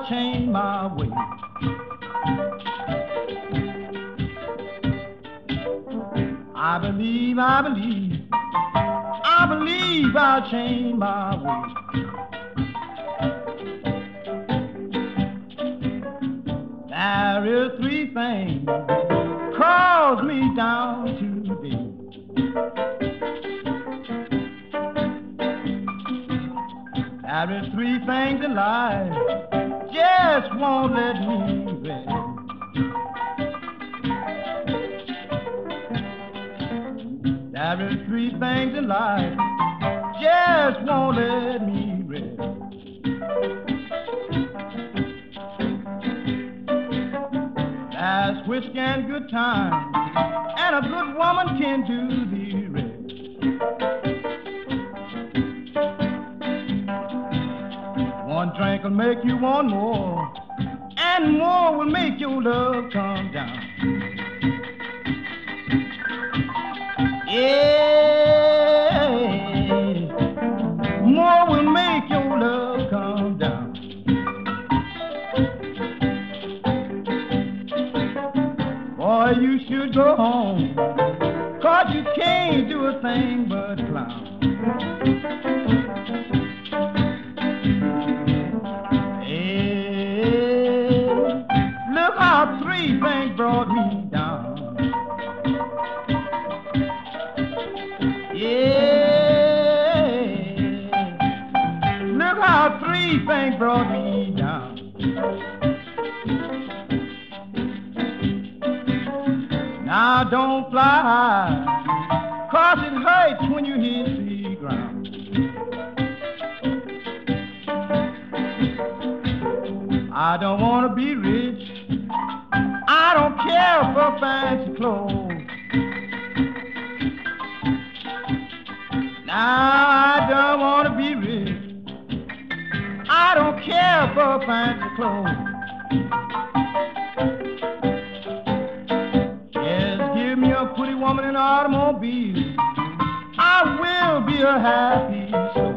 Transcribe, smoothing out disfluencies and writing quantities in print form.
I'll change my way. I believe I'll change my way. There is three things cause me down today. There is three things in life just won't let me rest. There is three things in life just won't let me rest. That's whiskey and good times, and a good woman can do the rest. One drink will make you want more, and more will make your love come down. Yeah, more will make your love come down. Boy, you should go home, 'cause you can't do a thing but clown. Hey, look how three things brought me down. Yeah, look how three things brought me down. Now don't fly high, 'cause it hurts when you hit the ground. I don't want to be rich, I don't care for fancy clothes. Now I don't want to be rich, I don't care for fancy clothes. Just give me a pretty woman in an automobile, I will be a happy soul.